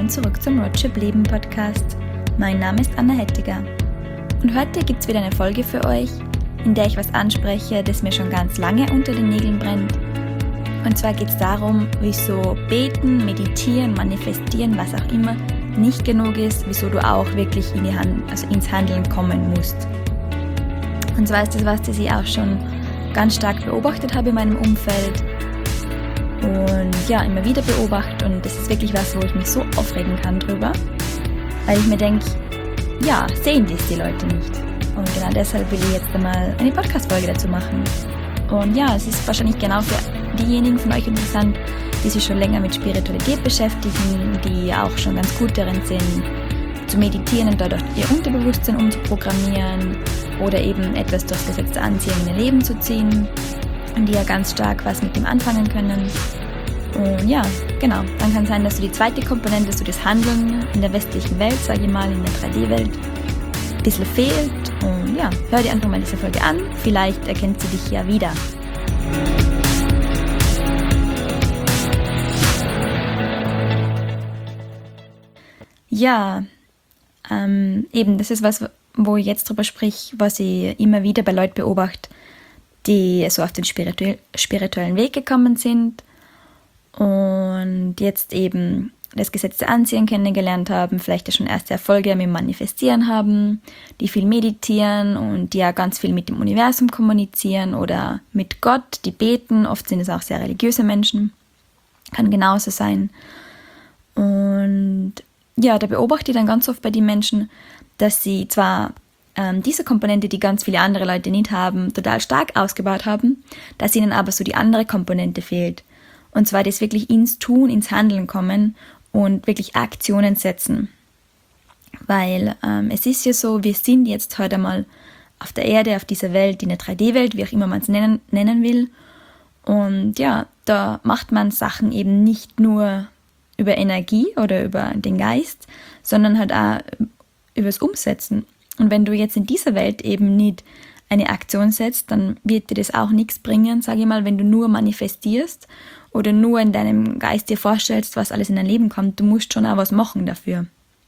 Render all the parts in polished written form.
zurück zum Roadtrip Leben Podcast. Mein Name ist Anna Hettiger und heute gibt es wieder eine Folge für euch, in der ich was anspreche, das mir schon ganz lange unter den Nägeln brennt. Und zwar geht es darum, wieso Beten, Meditieren, Manifestieren, was auch immer, nicht genug ist, wieso du auch wirklich ins Handeln kommen musst. Und zwar ist das was, das ich auch schon ganz stark beobachtet habe in meinem Umfeld und ja, immer wieder beobachte, und das ist wirklich was, wo ich mich so aufregen kann drüber, weil ich mir denke, ja, sehen dies die Leute nicht. Und genau deshalb will ich jetzt einmal eine Podcast-Folge dazu machen. Und ja, es ist wahrscheinlich genau für diejenigen von euch interessant, die sich schon länger mit Spiritualität beschäftigen, die auch schon ganz gut darin sind, zu meditieren und dadurch ihr Unterbewusstsein umzuprogrammieren oder eben etwas durchs Gesetz der Anziehung in ihr Leben zu ziehen und die ja ganz stark was mit dem anfangen können. Und ja, genau, dann kann sein, dass du die zweite Komponente, so das Handeln in der westlichen Welt, sage ich mal, in der 3D-Welt, ein bisschen fehlt. Und ja, hör dir einfach mal diese Folge an, vielleicht erkennt sie dich ja wieder. Ja, eben, das ist was, wo ich jetzt drüber sprich, was ich immer wieder bei Leuten beobachte, die so auf den spirituellen Weg gekommen sind und jetzt eben das Gesetz der Anziehung kennengelernt haben, vielleicht ja schon erste Erfolge mit dem Manifestieren haben, die viel meditieren und die ja ganz viel mit dem Universum kommunizieren oder mit Gott, die beten, oft sind es auch sehr religiöse Menschen, kann genauso sein. Und ja, da beobachte ich dann ganz oft bei den Menschen, dass sie zwar diese Komponente, die ganz viele andere Leute nicht haben, total stark ausgebaut haben, dass ihnen aber so die andere Komponente fehlt. Und zwar das wirklich ins Tun, ins Handeln kommen und wirklich Aktionen setzen. Weil es ist ja so, wir sind jetzt heute mal auf der Erde, auf dieser Welt, in der 3D-Welt, wie auch immer man es nennen will. Und ja, da macht man Sachen eben nicht nur über Energie oder über den Geist, sondern halt auch übers Umsetzen. Und wenn du jetzt in dieser Welt eben nicht eine Aktion setzt, dann wird dir das auch nichts bringen, sage ich mal, wenn du nur manifestierst oder nur in deinem Geist dir vorstellst, was alles in dein Leben kommt. Du musst schon auch was machen dafür.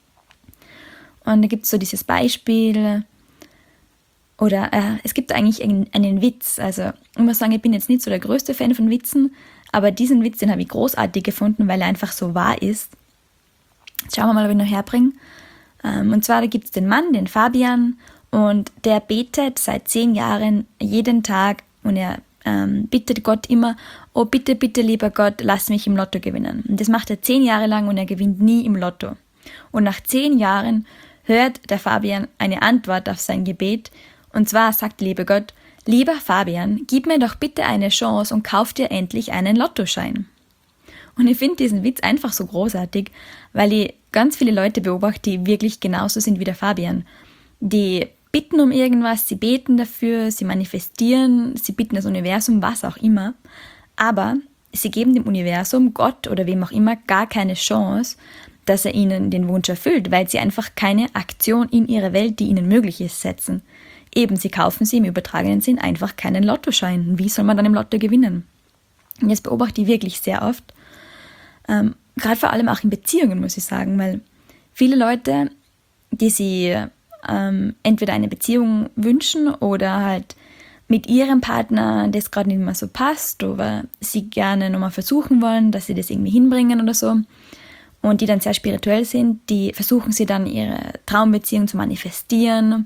Und da gibt es so dieses Beispiel, oder es gibt eigentlich einen Witz. Also ich muss sagen, ich bin jetzt nicht so der größte Fan von Witzen, aber diesen Witz, den habe ich großartig gefunden, weil er einfach so wahr ist. Jetzt schauen wir mal, ob ich ihn noch herbringe. Und zwar, da gibt es den Mann, den Fabian, und der betet seit 10 Jahren jeden Tag und er bittet Gott immer, oh bitte, bitte, lieber Gott, lass mich im Lotto gewinnen. Und das macht er 10 Jahre lang und er gewinnt nie im Lotto. Und nach 10 Jahren hört der Fabian eine Antwort auf sein Gebet, und zwar sagt der liebe Gott, lieber Fabian, gib mir doch bitte eine Chance und kauf dir endlich einen Lottoschein. Und ich finde diesen Witz einfach so großartig, weil ich ganz viele Leute beobachte, die wirklich genauso sind wie der Fabian. Die bitten um irgendwas, sie beten dafür, sie manifestieren, sie bitten das Universum, was auch immer. Aber sie geben dem Universum, Gott oder wem auch immer, gar keine Chance, dass er ihnen den Wunsch erfüllt, weil sie einfach keine Aktion in ihrer Welt, die ihnen möglich ist, setzen. Eben, sie kaufen sie im übertragenen Sinn einfach keinen Lottoschein. Wie soll man dann im Lotto gewinnen? Und das beobachte ich wirklich sehr oft. Gerade vor allem auch in Beziehungen, muss ich sagen, weil viele Leute, die sie entweder eine Beziehung wünschen oder halt mit ihrem Partner das gerade nicht mehr so passt oder sie gerne nochmal versuchen wollen, dass sie das irgendwie hinbringen oder so, und die dann sehr spirituell sind, die versuchen sie dann ihre Traumbeziehung zu manifestieren.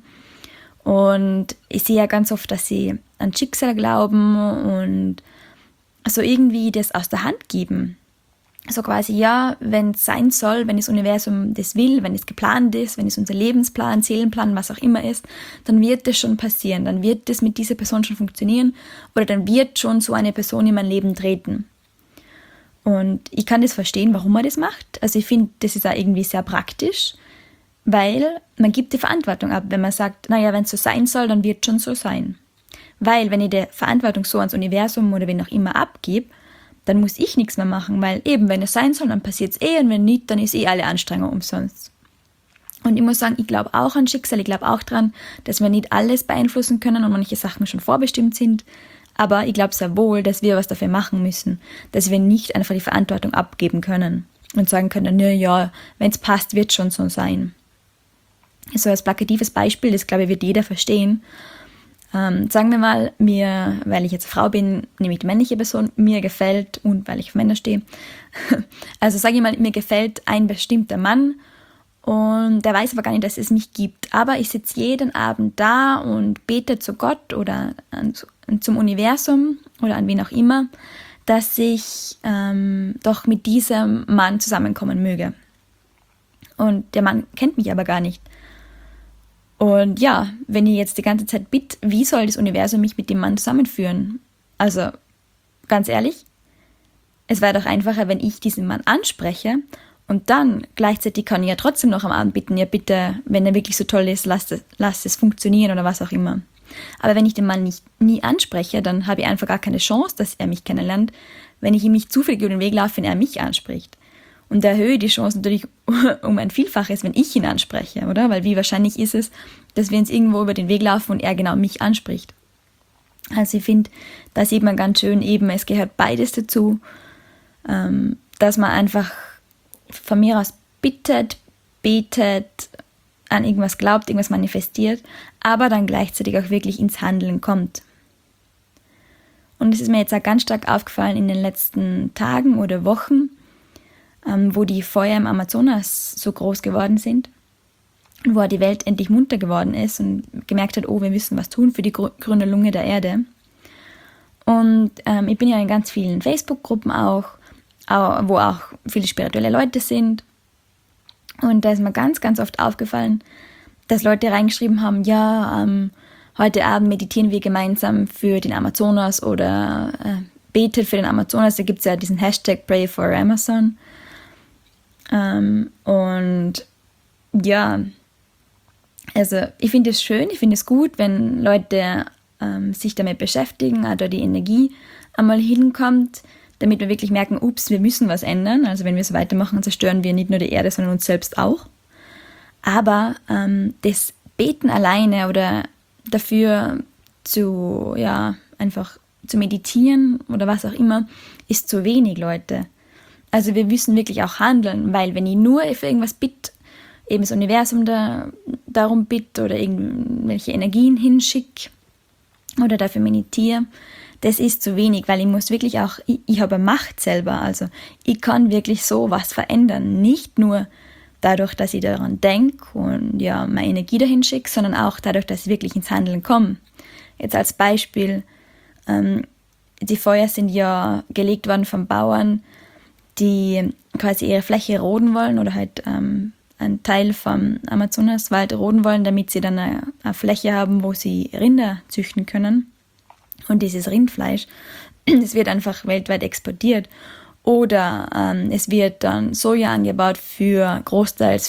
Und ich sehe ja ganz oft, dass sie an Schicksal glauben und so irgendwie das aus der Hand geben. So quasi, ja, wenn es sein soll, wenn das Universum das will, wenn es geplant ist, wenn es unser Lebensplan, Seelenplan, was auch immer ist, dann wird das schon passieren, dann wird das mit dieser Person schon funktionieren oder dann wird schon so eine Person in mein Leben treten. Und ich kann das verstehen, warum man das macht. Also ich finde, das ist auch irgendwie sehr praktisch, weil man gibt die Verantwortung ab, wenn man sagt, naja, wenn es so sein soll, dann wird es schon so sein. Weil wenn ich die Verantwortung so ans Universum oder wen auch immer abgebe, dann muss ich nichts mehr machen, weil eben, wenn es sein soll, dann passiert es und wenn nicht, dann ist alle Anstrengung umsonst. Und ich muss sagen, ich glaube auch an Schicksal, ich glaube auch daran, dass wir nicht alles beeinflussen können und manche Sachen schon vorbestimmt sind, aber ich glaube sehr wohl, dass wir was dafür machen müssen, dass wir nicht einfach die Verantwortung abgeben können. und sagen können, ja, wenn es passt, wird schon so sein. So als plakatives Beispiel, das glaube ich wird jeder verstehen. Sagen wir mal, weil ich jetzt Frau bin, nämlich die männliche Person, mir gefällt, und weil ich auf Männer stehe, also sage ich mal, mir gefällt ein bestimmter Mann und der weiß aber gar nicht, dass es mich gibt. Aber ich sitze jeden Abend da und bete zu Gott oder zum Universum oder an wen auch immer, dass ich doch mit diesem Mann zusammenkommen möge. Und der Mann kennt mich aber gar nicht. Und ja, wenn ich jetzt die ganze Zeit bitte, wie soll das Universum mich mit dem Mann zusammenführen? Also, ganz ehrlich, es wäre doch einfacher, wenn ich diesen Mann anspreche und dann gleichzeitig kann ich ja trotzdem noch am Abend bitten, ja bitte, wenn er wirklich so toll ist, lasst es funktionieren oder was auch immer. Aber wenn ich den Mann nie anspreche, dann habe ich einfach gar keine Chance, dass er mich kennenlernt, wenn ich ihm nicht zufällig über den Weg laufe, wenn er mich anspricht. Und da erhöhe ich die Chance natürlich um ein Vielfaches, wenn ich ihn anspreche, oder? Weil wie wahrscheinlich ist es, dass wir uns irgendwo über den Weg laufen und er genau mich anspricht. Also ich finde, da sieht man ganz schön eben, es gehört beides dazu, dass man einfach von mir aus bittet, betet, an irgendwas glaubt, irgendwas manifestiert, aber dann gleichzeitig auch wirklich ins Handeln kommt. Und es ist mir jetzt auch ganz stark aufgefallen in den letzten Tagen oder Wochen, wo die Feuer im Amazonas so groß geworden sind, wo die Welt endlich munter geworden ist und gemerkt hat, oh, wir müssen was tun für die grüne Lunge der Erde. Und ich bin ja in ganz vielen Facebook-Gruppen auch, wo auch viele spirituelle Leute sind. Und da ist mir ganz, ganz oft aufgefallen, dass Leute reingeschrieben haben, ja, heute Abend meditieren wir gemeinsam für den Amazonas oder betet für den Amazonas. Da gibt es ja diesen Hashtag Pray for Amazon. Und ja, also ich finde es schön, ich finde es gut, wenn Leute sich damit beschäftigen, oder die Energie einmal hinkommt, damit wir wirklich merken, ups, wir müssen was ändern. Also wenn wir so weitermachen, zerstören wir nicht nur die Erde, sondern uns selbst auch. Aber das Beten alleine oder dafür einfach zu meditieren oder was auch immer, ist zu wenig, Leute. Also wir müssen wirklich auch handeln, weil wenn ich nur für irgendwas bitte, eben das Universum darum bitte oder irgendwelche Energien hinschicke oder dafür meditiere, das ist zu wenig, weil ich muss wirklich auch, ich habe Macht selber, also ich kann wirklich so was verändern, nicht nur dadurch, dass ich daran denke und ja meine Energie dahin schicke, sondern auch dadurch, dass ich wirklich ins Handeln komme. Jetzt als Beispiel, die Feuer sind ja gelegt worden von Bauern, die quasi ihre Fläche roden wollen oder halt einen Teil vom Amazonaswald roden wollen, damit sie dann eine Fläche haben, wo sie Rinder züchten können. Und dieses Rindfleisch, das wird einfach weltweit exportiert. Oder es wird dann Soja angebaut großteils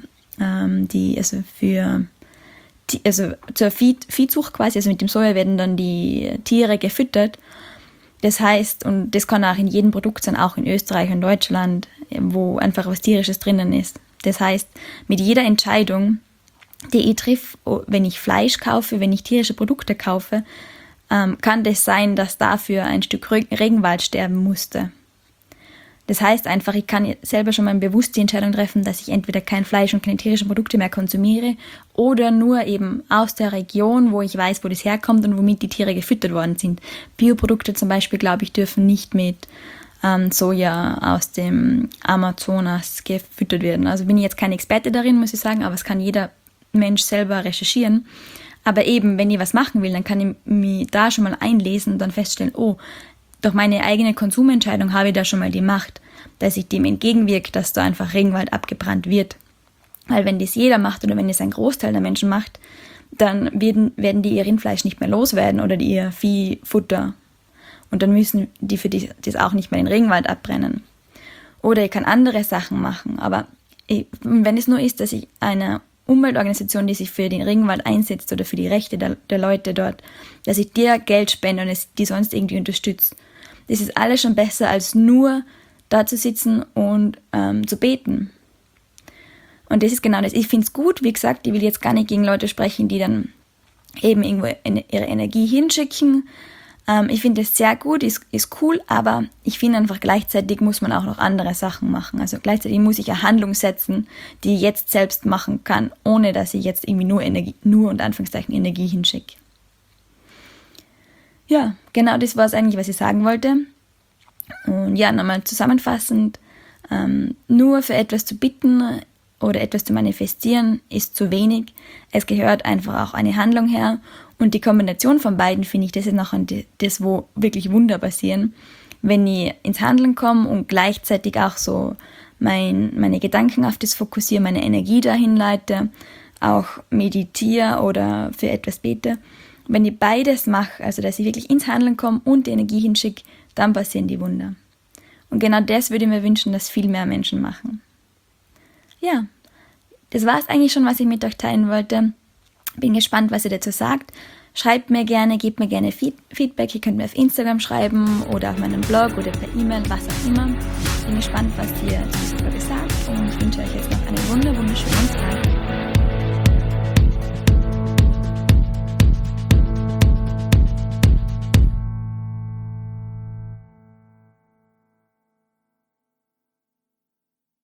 zur Viehzucht quasi. Also mit dem Soja werden dann die Tiere gefüttert. Das heißt, und das kann auch in jedem Produkt sein, auch in Österreich und Deutschland, wo einfach was Tierisches drinnen ist. Das heißt, mit jeder Entscheidung, die ich triff, wenn ich Fleisch kaufe, wenn ich tierische Produkte kaufe, kann das sein, dass dafür ein Stück Regenwald sterben musste. Das heißt einfach, ich kann selber schon mal bewusst die Entscheidung treffen, dass ich entweder kein Fleisch und keine tierischen Produkte mehr konsumiere oder nur eben aus der Region, wo ich weiß, wo das herkommt und womit die Tiere gefüttert worden sind. Bioprodukte zum Beispiel, glaube ich, dürfen nicht mit Soja aus dem Amazonas gefüttert werden. Also bin ich jetzt kein Experte darin, muss ich sagen, aber es kann jeder Mensch selber recherchieren. Aber eben, wenn ich was machen will, dann kann ich mich da schon mal einlesen und dann feststellen, oh, durch meine eigene Konsumentscheidung habe ich da schon mal die Macht, dass ich dem entgegenwirke, dass da einfach Regenwald abgebrannt wird. Weil wenn das jeder macht oder wenn das ein Großteil der Menschen macht, dann werden die ihr Rindfleisch nicht mehr loswerden oder ihr Viehfutter. Und dann müssen die für das auch nicht mehr den Regenwald abbrennen. Oder ich kann andere Sachen machen. Aber wenn es nur ist, dass ich einer Umweltorganisation, die sich für den Regenwald einsetzt oder für die Rechte der Leute dort, dass ich dir Geld spende und die sonst irgendwie unterstütze. Das ist alles schon besser, als nur da zu sitzen und zu beten. Und das ist genau das. Ich finde es gut, wie gesagt, ich will jetzt gar nicht gegen Leute sprechen, die dann eben irgendwo ihre Energie hinschicken, Ich finde es sehr gut, ist cool, aber ich finde einfach gleichzeitig muss man auch noch andere Sachen machen. Also gleichzeitig muss ich eine Handlung setzen, die ich jetzt selbst machen kann, ohne dass ich jetzt irgendwie nur unter Anführungszeichen Energie hinschicke. Ja, genau das war es eigentlich, was ich sagen wollte. Und ja, nochmal zusammenfassend, nur für etwas zu bitten oder etwas zu manifestieren ist zu wenig. Es gehört einfach auch eine Handlung her. Und die Kombination von beiden, finde ich, das ist nachher das, wo wirklich Wunder passieren. Wenn ich ins Handeln komme und gleichzeitig auch so meine Gedanken auf das fokussiere, meine Energie dahin leite, auch meditiere oder für etwas bete. Wenn ich beides mache, also dass ich wirklich ins Handeln komme und die Energie hinschicke, dann passieren die Wunder. Und genau das würde ich mir wünschen, dass viel mehr Menschen machen. Ja, das war es eigentlich schon, was ich mit euch teilen wollte. Bin gespannt, was ihr dazu sagt. Schreibt mir gerne, gebt mir gerne Feedback. Ihr könnt mir auf Instagram schreiben oder auf meinem Blog oder per E-Mail, was auch immer. Bin gespannt, was ihr zu dieser Folge sagt und ich wünsche euch jetzt noch einen wunderschönen Tag.